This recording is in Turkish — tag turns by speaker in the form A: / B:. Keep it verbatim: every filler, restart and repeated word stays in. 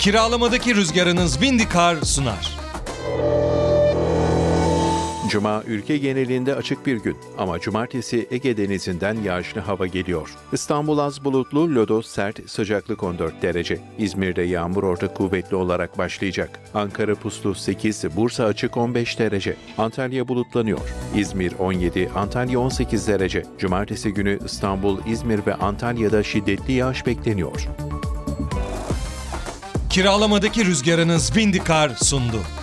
A: Kiralamadaki rüzgarınız Windykar sunar.
B: Cuma ülke genelinde açık bir gün ama cumartesi Ege Denizi'nden yağışlı hava geliyor. İstanbul az bulutlu, lodos sert, sıcaklık on dört derece. İzmir'de yağmur orta kuvvetli olarak başlayacak. Ankara puslu sekiz, Bursa açık on beş derece. Antalya bulutlanıyor. İzmir on yedi, Antalya on sekiz derece. Cumartesi günü İstanbul, İzmir ve Antalya'da şiddetli yağış bekleniyor.
A: Kiralamadaki rüzgarınız Windykar sundu.